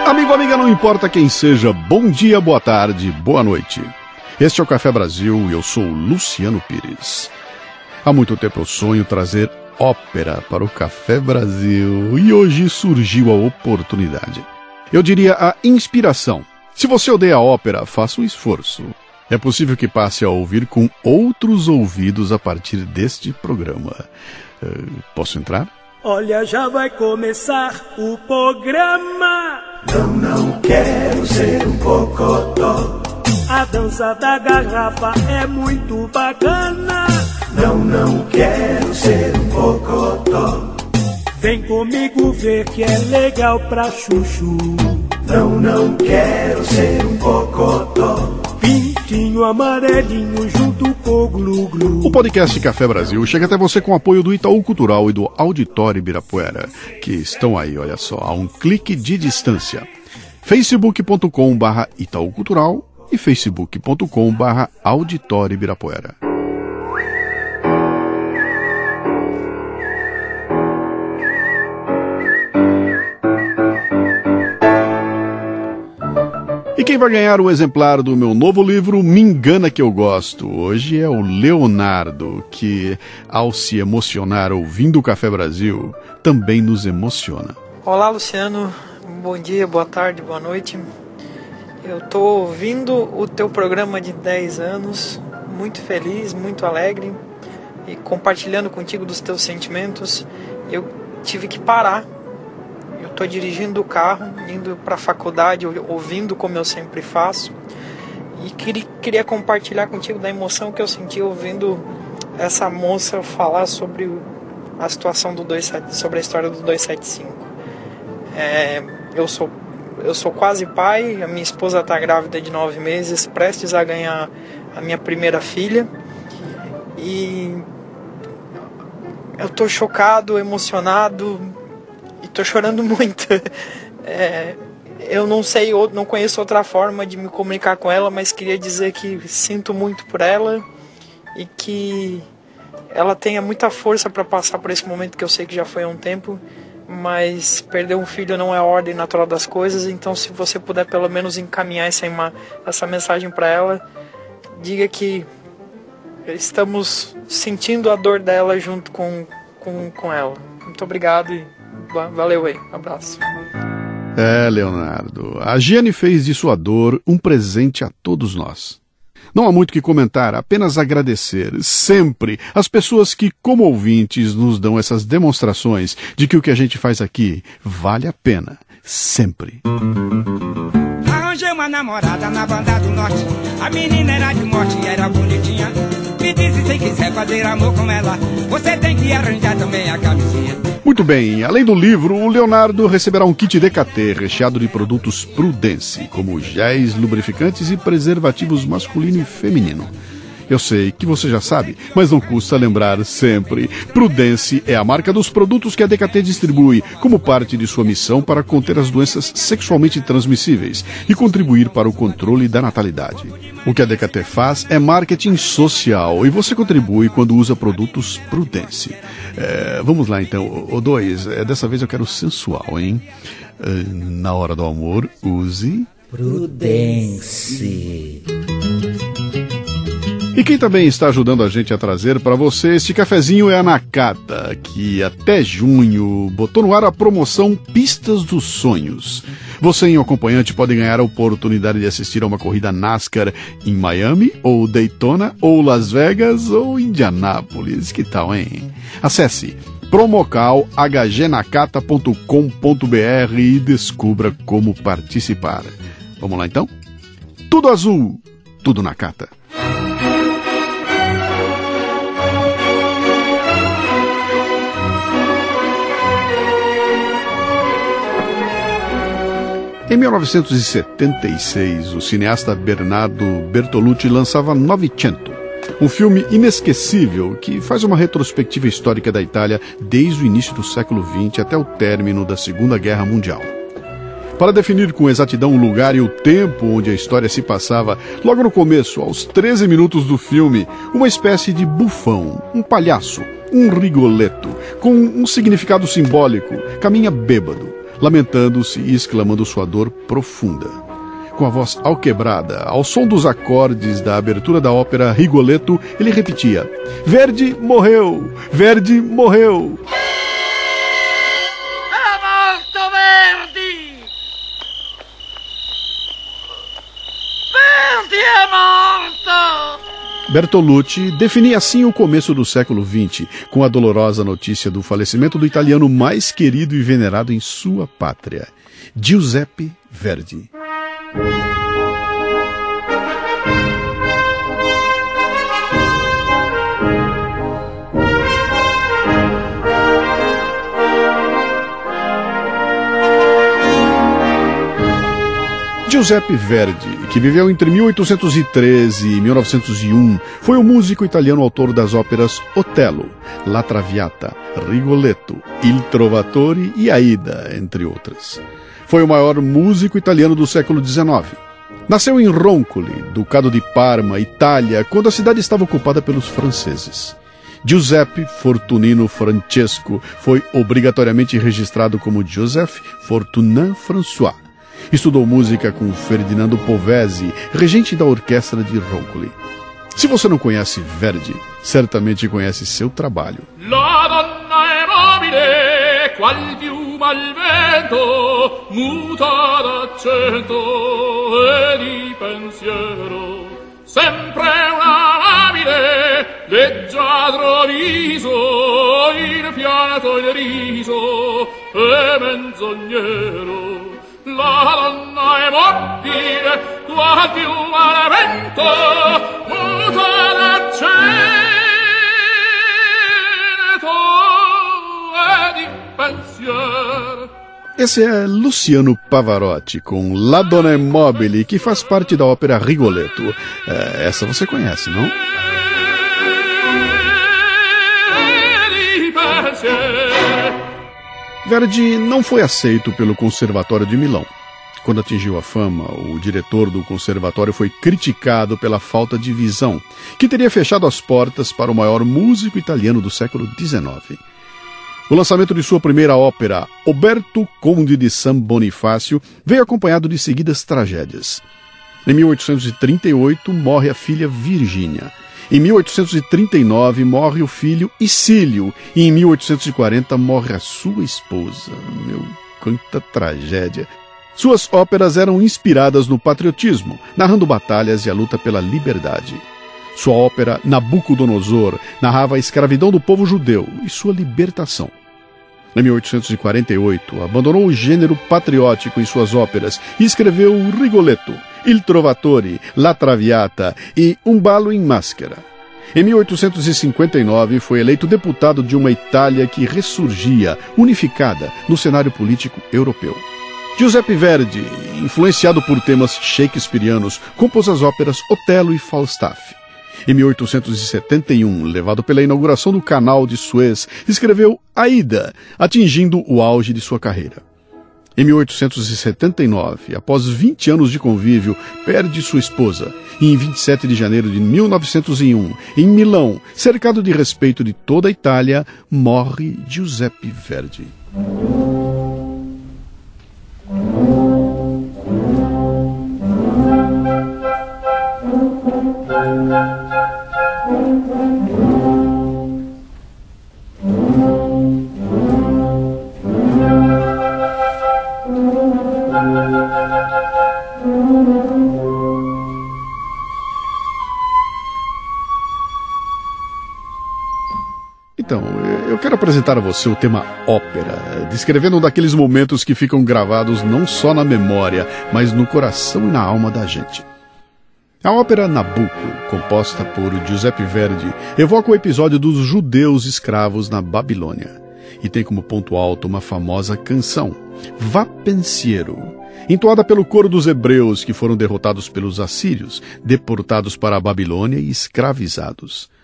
Amigo, amiga, não importa quem seja, bom dia, boa tarde, boa noite. Este é o Café Brasil e eu sou o Luciano Pires. Há muito tempo eu sonho trazer ópera para o Café Brasil e hoje surgiu a oportunidade. Eu diria a inspiração. Se você odeia a ópera, faça um esforço. É possível que passe a ouvir com outros ouvidos a partir deste programa. Posso entrar? Olha, já vai começar o programa. Não quero ser um cocotó. A dança da garrafa é muito bacana. Não quero ser um cocotó. Vem comigo ver que é legal pra chuchu. Não quero ser um cocotó. Pintinho amarelinho junto com o glu-glu. O podcast Café Brasil chega até você com o apoio do Itaú Cultural e do Auditório Ibirapuera, que estão aí, olha só, a um clique de distância. facebook.com/Itaú Cultural e facebook.com/Auditório Ibirapuera. E quem vai ganhar o exemplar do meu novo livro Me Engana Que Eu Gosto hoje é o Leonardo, que ao se emocionar ouvindo o Café Brasil, também nos emociona. Olá, Luciano, bom dia, boa tarde, boa noite. Eu estou ouvindo o teu programa de 10 anos, muito feliz, muito alegre e compartilhando contigo dos teus sentimentos. Eu tive que parar. Eu estou dirigindo o carro, indo para a faculdade, ouvindo como eu sempre faço. E queria compartilhar contigo da emoção que eu senti ouvindo essa moça falar sobre a situação do 27, sobre a história do 275. Eu sou quase pai, a minha esposa está grávida de 9 meses, prestes a ganhar a minha primeira filha. E eu estou chocado, emocionado. Tô chorando muito. Eu não conheço outra forma de me comunicar com ela, mas queria dizer que sinto muito por ela e que ela tenha muita força para passar por esse momento que eu sei que já foi há um tempo, mas perder um filho não é a ordem natural das coisas. Então, se você puder pelo menos encaminhar essa mensagem para ela, diga que estamos sentindo a dor dela junto com ela. Muito obrigado e valeu aí, abraço. Leonardo, a Giane fez de sua dor um presente a todos nós. Não há muito o que comentar, apenas agradecer sempre as pessoas que, como ouvintes, nos dão essas demonstrações de que o que a gente faz aqui vale a pena, sempre. Arranjei uma namorada na banda do norte. A menina era de morte e era bonitinha. Me disse, se quiser fazer amor com ela, você tem que arranjar também a camisinha. Muito bem, além do livro, o Leonardo receberá um kit DKT recheado de produtos Prudence, como géis, lubrificantes e preservativos masculino e feminino. Eu sei que você já sabe, mas não custa lembrar sempre. Prudence é a marca dos produtos que a DKT distribui como parte de sua missão para conter as doenças sexualmente transmissíveis e contribuir para o controle da natalidade. O que a DKT faz é marketing social e você contribui quando usa produtos Prudence. Vamos lá então, O2, dessa vez eu quero sensual, hein? Na hora do amor, use Prudence. E quem também está ajudando a gente a trazer para você este cafezinho é a Nakata, que até junho botou no ar a promoção Pistas dos Sonhos. Você e o acompanhante podem ganhar a oportunidade de assistir a uma corrida NASCAR em Miami, ou Daytona, ou Las Vegas, ou Indianápolis. Que tal, hein? Acesse promocalhgnakata.com.br e descubra como participar. Vamos lá então? Tudo azul, tudo Nakata. Em 1976, o cineasta Bernardo Bertolucci lançava Novecento, um filme inesquecível que faz uma retrospectiva histórica da Itália desde o início do século XX até o término da Segunda Guerra Mundial. Para definir com exatidão o lugar e o tempo onde a história se passava, logo no começo, aos 13 minutos do filme, uma espécie de bufão, um palhaço, um rigoletto, com um significado simbólico, caminha bêbado, lamentando-se e exclamando sua dor profunda. Com a voz alquebrada, ao som dos acordes da abertura da ópera Rigoletto, ele repetia: Verdi morreu! Verdi morreu! É morto Verdi! Verdi é morto! Bertolucci definia assim o começo do século XX, com a dolorosa notícia do falecimento do italiano mais querido e venerado em sua pátria, Giuseppe Verdi. Giuseppe Verdi, que viveu entre 1813 e 1901, foi um músico italiano autor das óperas Otello, La Traviata, Rigoletto, Il Trovatore e Aida, entre outras. Foi o maior músico italiano do século XIX. Nasceu em Roncoli, Ducado de Parma, Itália, quando a cidade estava ocupada pelos franceses. Giuseppe Fortunino Francesco foi obrigatoriamente registrado como Joseph Fortunin François. Estudou música com Ferdinando Povesi, regente da orquestra de Roncoli. Se você não conhece Verdi, certamente conhece seu trabalho. La donna è mobile, qual piuma al vento, muta d'accento e di pensiero. Sempre una amabile, leggiadro viso, il fiato il riso e menzognero. La donna è mobile, qual piuma al vento, muta d'accento e di pensiero. Esse é Luciano Pavarotti com La Donna è Mobile, que faz parte da ópera Rigoletto. Essa você conhece, não? Verdi não foi aceito pelo Conservatório de Milão. Quando atingiu a fama, o diretor do conservatório foi criticado pela falta de visão, que teria fechado as portas para o maior músico italiano do século XIX. O lançamento de sua primeira ópera, Oberto Conde de San Bonifácio, veio acompanhado de seguidas tragédias. Em 1838, morre a filha Virgínia. Em 1839, morre o filho Icílio. E em 1840, morre a sua esposa. Meu, quanta tragédia! Suas óperas eram inspiradas no patriotismo, narrando batalhas e a luta pela liberdade. Sua ópera Nabucodonosor narrava a escravidão do povo judeu e sua libertação. Em 1848, abandonou o gênero patriótico em suas óperas e escreveu Rigoletto, Il Trovatore, La Traviata e Un ballo in maschera. Em 1859, foi eleito deputado de uma Itália que ressurgia, unificada, no cenário político europeu. Giuseppe Verdi, influenciado por temas shakespearianos, compôs as óperas Otello e Falstaff. Em 1871, levado pela inauguração do Canal de Suez, escreveu Aida, atingindo o auge de sua carreira. Em 1879, após 20 anos de convívio, perde sua esposa. E em 27 de janeiro de 1901, em Milão, cercado de respeito de toda a Itália, morre Giuseppe Verdi. Então, eu quero apresentar a você o tema ópera, descrevendo um daqueles momentos que ficam gravados não só na memória, mas no coração e na alma da gente. A ópera Nabucco, composta por Giuseppe Verdi, evoca o episódio dos judeus escravos na Babilônia. E tem como ponto alto uma famosa canção, Va Pensiero, entoada pelo coro dos hebreus que foram derrotados pelos assírios, deportados para a Babilônia e escravizados.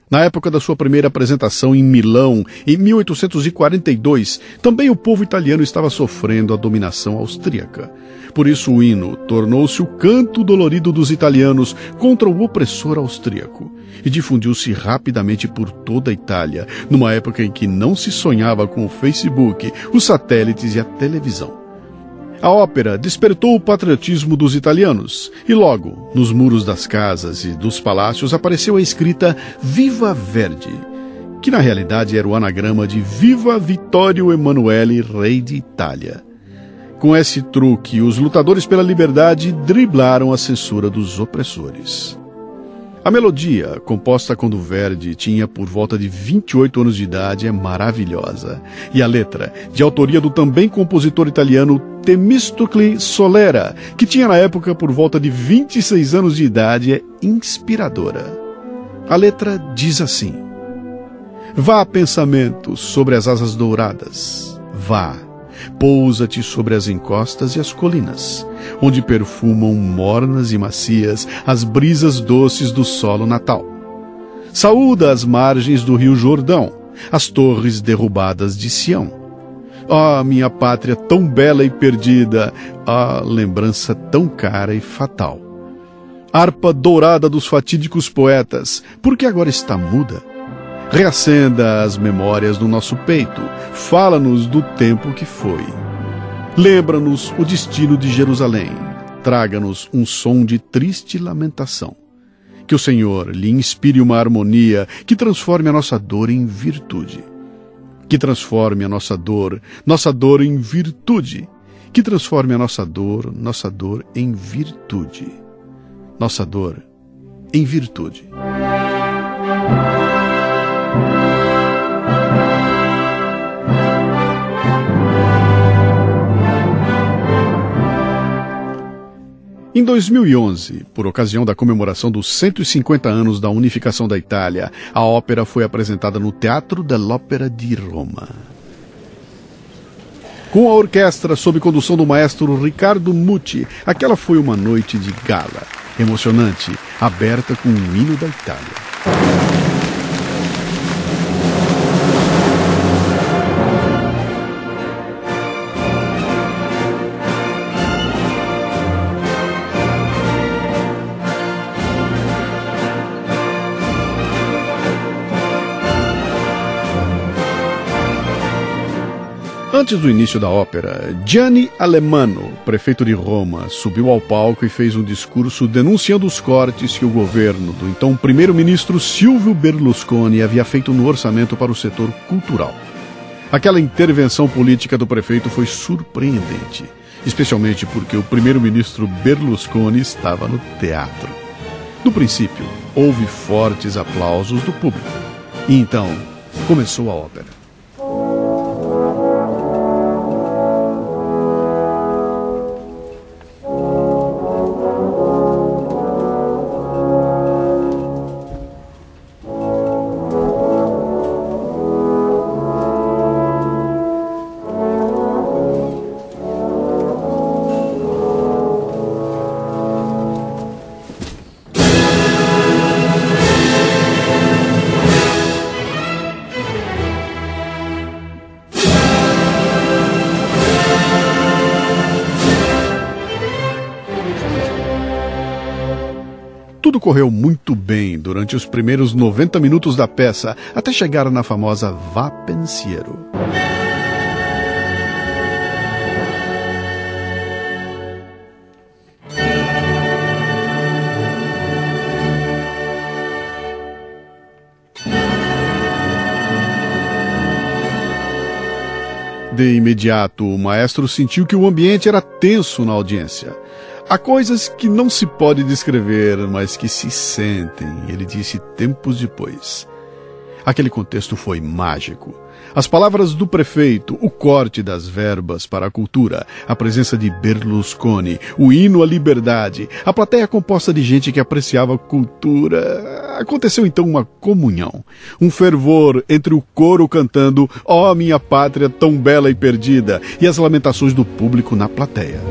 Na época da sua primeira apresentação em Milão, em 1842, também o povo italiano estava sofrendo a dominação austríaca. Por isso o hino tornou-se o canto dolorido dos italianos contra o opressor austríaco e difundiu-se rapidamente por toda a Itália, numa época em que não se sonhava com o Facebook, os satélites e a televisão. A ópera despertou o patriotismo dos italianos e logo, nos muros das casas e dos palácios, apareceu a escrita Viva Verdi, que na realidade era o anagrama de Viva Vittorio Emanuele, rei de Itália. Com esse truque, os lutadores pela liberdade driblaram a censura dos opressores. A melodia, composta quando Verdi tinha por volta de 28 anos de idade, é maravilhosa. E a letra, de autoria do também compositor italiano Temistocle Solera, que tinha na época por volta de 26 anos de idade, é inspiradora. A letra diz assim: Vá, pensamento, sobre as asas douradas. Vá, pousa-te sobre as encostas e as colinas, onde perfumam mornas e macias as brisas doces do solo natal. Saúda as margens do rio Jordão, as torres derrubadas de Sião. Ah, minha pátria tão bela e perdida, ah, lembrança tão cara e fatal. Harpa dourada dos fatídicos poetas, por que agora está muda? Reacenda as memórias no nosso peito, fala-nos do tempo que foi. Lembra-nos o destino de Jerusalém, traga-nos um som de triste lamentação. Que o Senhor lhe inspire uma harmonia que transforme a nossa dor em virtude. Que transforme a nossa dor em virtude. Que transforme a nossa dor em virtude. Nossa dor em virtude. Em 2011, por ocasião da comemoração dos 150 anos da unificação da Itália, a ópera foi apresentada no Teatro dell'Opera de Roma. Com a orquestra sob condução do maestro Riccardo Muti, aquela foi uma noite de gala, emocionante, aberta com o hino da Itália. Antes do início da ópera, Gianni Alemanno, prefeito de Roma, subiu ao palco e fez um discurso denunciando os cortes que o governo do então primeiro-ministro Silvio Berlusconi havia feito no orçamento para o setor cultural. Aquela intervenção política do prefeito foi surpreendente, especialmente porque o primeiro-ministro Berlusconi estava no teatro. No princípio, houve fortes aplausos do público. E então, começou a ópera. Tudo correu muito bem durante os primeiros 90 minutos da peça, até chegar na famosa Va Pensiero. De imediato, o maestro sentiu que o ambiente era tenso na audiência. Há coisas que não se pode descrever, mas que se sentem, ele disse tempos depois. Aquele contexto foi mágico. As palavras do prefeito, o corte das verbas para a cultura, a presença de Berlusconi, o hino à liberdade, a plateia composta de gente que apreciava a cultura. Aconteceu então uma comunhão, um fervor entre o coro cantando "Ó minha pátria tão bela e perdida" e as lamentações do público na plateia.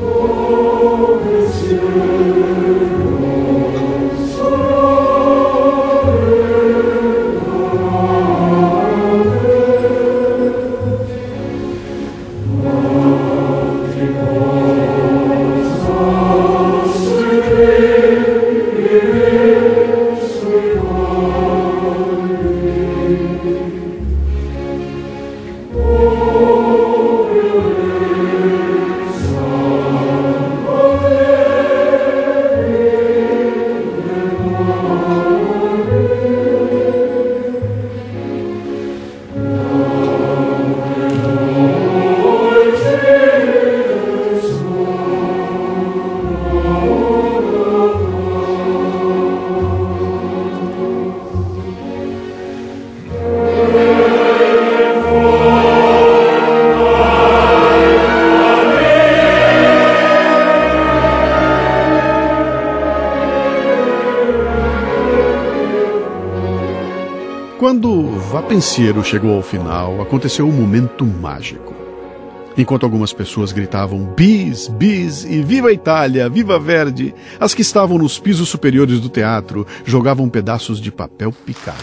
Quando Vá Pensiero chegou ao final, aconteceu um momento mágico. Enquanto algumas pessoas gritavam bis, bis e viva a Itália, viva Verdi, as que estavam nos pisos superiores do teatro jogavam pedaços de papel picado.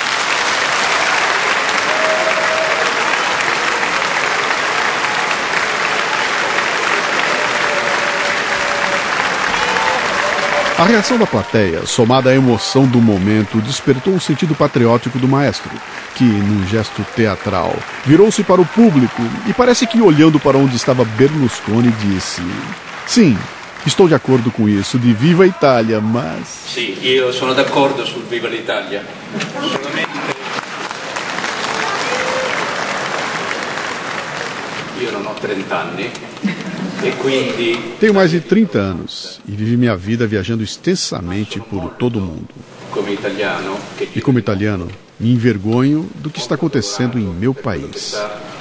A reação da plateia, somada à emoção do momento, despertou o sentido patriótico do maestro, que, num gesto teatral, virou-se para o público e parece que, olhando para onde estava Berlusconi, disse: sim, estou de acordo com isso, de Viva a Itália, mas... Sì, io sono d'accordo sul Viva l'Italia. Solamente... Io non ho 30 anni. Tenho mais de 30 anos e vivi minha vida viajando extensamente por todo o mundo. E como italiano, me envergonho do que está acontecendo em meu país.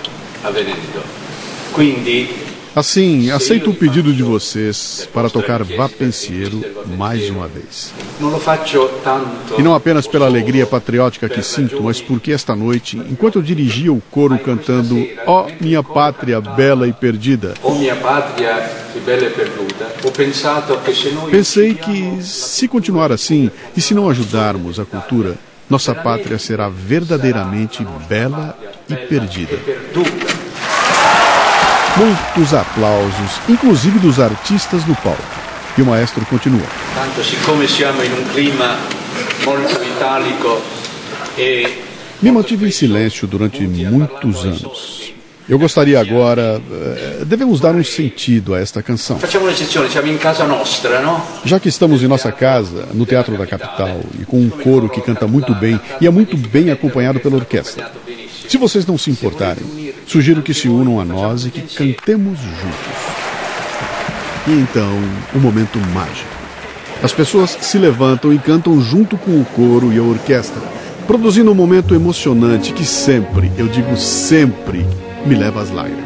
Assim, aceito o pedido de vocês para tocar Vá Pensiero mais uma vez. E não apenas pela alegria patriótica que sinto, mas porque esta noite, enquanto eu dirigia o coro cantando Ó minha pátria bela e perdida, pensei que, se continuar assim e se não ajudarmos a cultura, nossa pátria será verdadeiramente bela e perdida. Muitos aplausos, inclusive dos artistas no palco. E o maestro continua. Me mantive em silêncio durante muitos anos. Eu gostaria agora... devemos dar um sentido a esta canção. Já que estamos em nossa casa, no Teatro da Capital, e com um coro que canta muito bem e é muito bem acompanhado pela orquestra. Se vocês não se importarem, sugiro que se unam a nós e que cantemos juntos. E então, o momento mágico. As pessoas se levantam e cantam junto com o coro e a orquestra, produzindo um momento emocionante que sempre, eu digo sempre, me leva às lágrimas.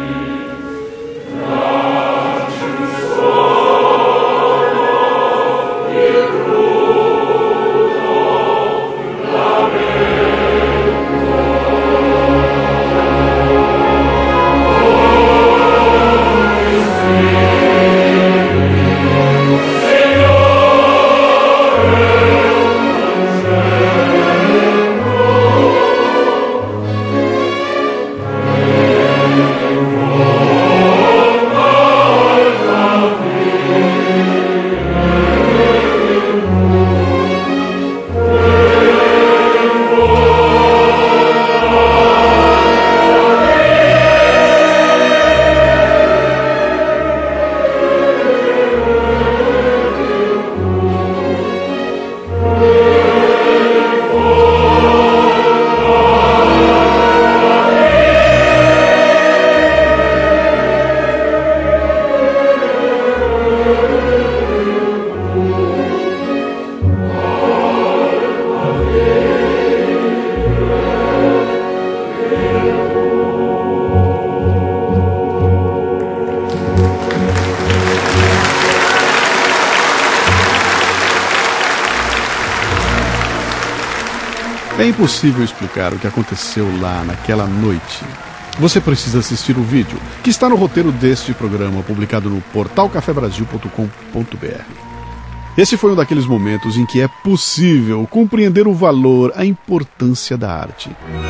É impossível explicar o que aconteceu lá naquela noite. Você precisa assistir o vídeo, que está no roteiro deste programa, publicado no portal cafebrasil.com.br. Esse foi um daqueles momentos em que é possível compreender o valor, a importância da arte.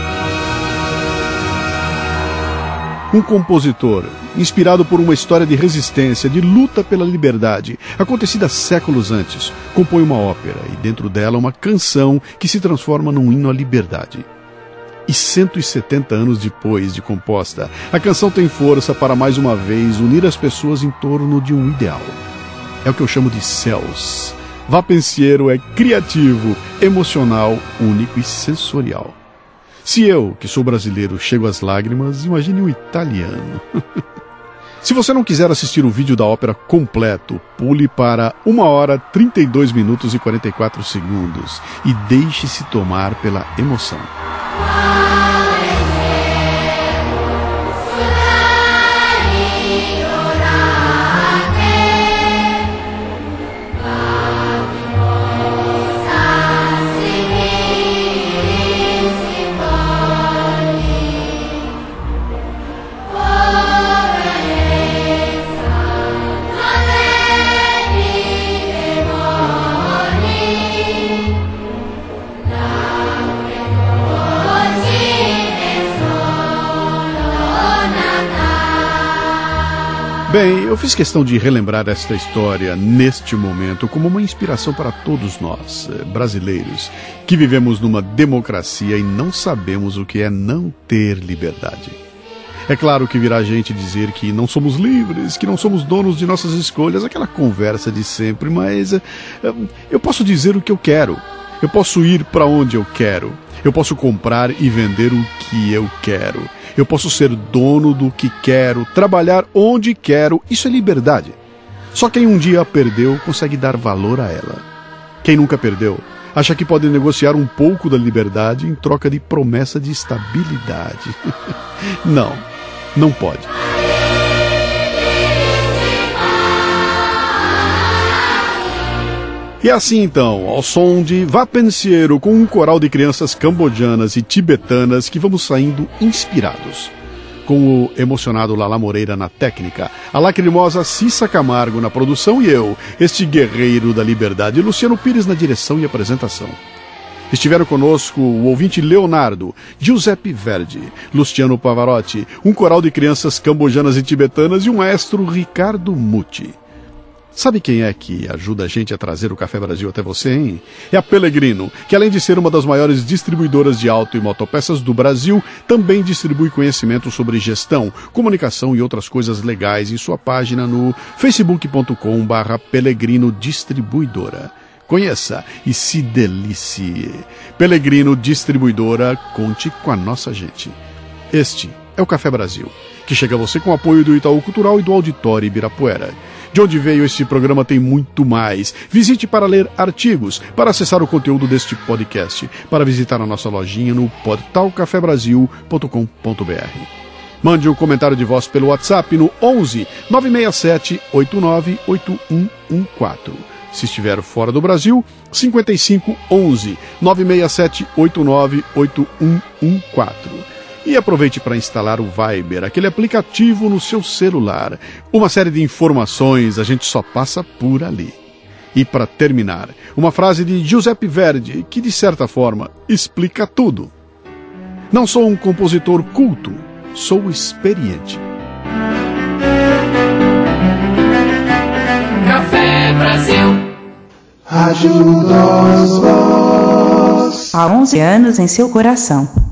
Um compositor, inspirado por uma história de resistência, de luta pela liberdade, acontecida séculos antes, compõe uma ópera e dentro dela uma canção que se transforma num hino à liberdade. E 170 anos depois de composta, a canção tem força para mais uma vez unir as pessoas em torno de um ideal. É o que eu chamo de céus. Va Pensiero é criativo, emocional, único e sensorial. Se eu, que sou brasileiro, chego às lágrimas, imagine um italiano. Se você não quiser assistir o vídeo da ópera completo, pule para 1 hora, 32 minutos e 44 segundos e deixe-se tomar pela emoção. Bem, eu fiz questão de relembrar esta história neste momento como uma inspiração para todos nós, brasileiros, que vivemos numa democracia e não sabemos o que é não ter liberdade. É claro que virá gente dizer que não somos livres, que não somos donos de nossas escolhas, aquela conversa de sempre, mas eu posso dizer o que eu quero, eu posso ir para onde eu quero, eu posso comprar e vender o que eu quero. Eu posso ser dono do que quero, trabalhar onde quero, isso é liberdade. Só quem um dia a perdeu consegue dar valor a ela. Quem nunca perdeu, acha que pode negociar um pouco da liberdade em troca de promessa de estabilidade. Não, não pode. E assim então, ao som de Va Pensiero, com um coral de crianças cambojanas e tibetanas que vamos saindo inspirados. Com o emocionado Lala Moreira na técnica, a lacrimosa Cissa Camargo na produção e eu, este guerreiro da liberdade, Luciano Pires na direção e apresentação. Estiveram conosco o ouvinte Leonardo, Giuseppe Verdi, Luciano Pavarotti, um coral de crianças cambojanas e tibetanas e o maestro Ricardo Muti. Sabe quem é que ajuda a gente a trazer o Café Brasil até você, hein? É a Pelegrino, que além de ser uma das maiores distribuidoras de auto e motopeças do Brasil, também distribui conhecimento sobre gestão, comunicação e outras coisas legais em sua página no facebook.com/Pelegrino Distribuidora. Conheça e se delicie. Pelegrino Distribuidora, conte com a nossa gente. Este é o Café Brasil, que chega a você com o apoio do Itaú Cultural e do Auditório Ibirapuera. De onde veio este programa tem muito mais. Visite para ler artigos, para acessar o conteúdo deste podcast, para visitar a nossa lojinha no portal cafebrasil.com.br. Mande um comentário de voz pelo WhatsApp no 11 967 89 8114. Se estiver fora do Brasil, 55 11 967 89 8114. E aproveite para instalar o Viber, aquele aplicativo no seu celular. Uma série de informações, a gente só passa por ali. E para terminar, uma frase de Giuseppe Verdi, que de certa forma explica tudo. Não sou um compositor culto, sou experiente. Café Brasil. Rádio Nós Voz. Há 11 anos em seu coração.